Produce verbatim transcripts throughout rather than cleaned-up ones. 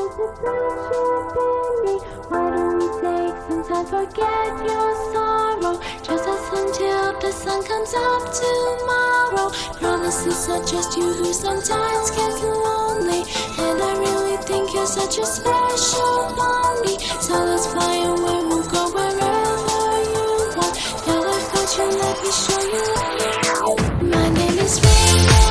Forget your sorrow, just us until the sun comes up tomorrow. Promise it's not just you who sometimes gets lonely, and I really think you're such a special pony. So let's fly away, we'll go wherever you want. Now I've got you, let me show you. My name is Rainbow.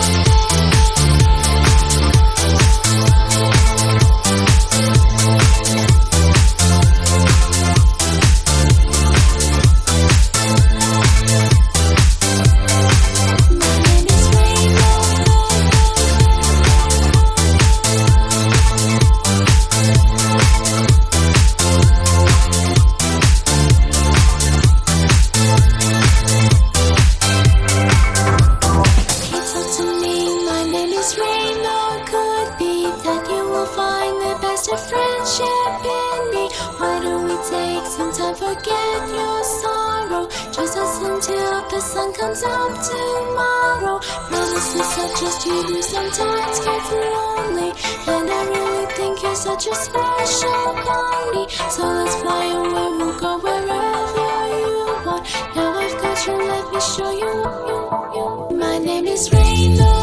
Friendship in me. Why don't we take some time, forget your sorrow, just us until the sun comes up tomorrow. Promise it's not just you who sometimes gets lonely, and I really think you're such a special pony. So let's fly away, we'll go wherever you want. Now I've got you, let me show you, you, you. My name is Rainbow.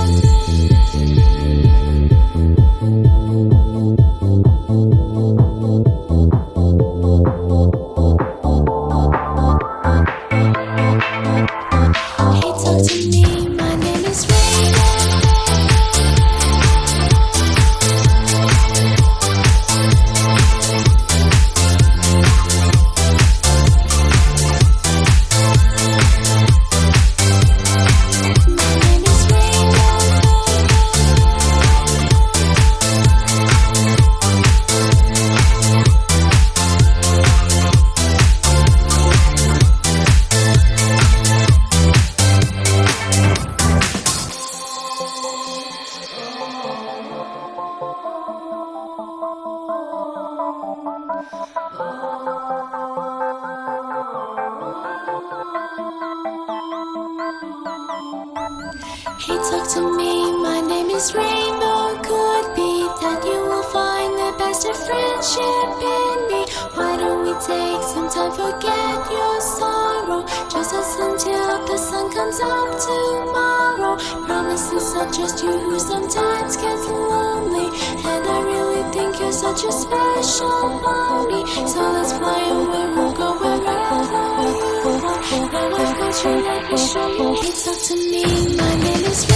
Hey, talk to me, my name is Rainbow. Could be that you will find the best of friendship in me. Why don't we take some time, forget your sorrow, just us until the sun comes up tomorrow. Promise it's not just you who sometimes gets lonely, and I really think you're such a special pony. So let's fly away, we'll go wherever you want. Now I've got you, let me show you. Hey, talk to me, my name is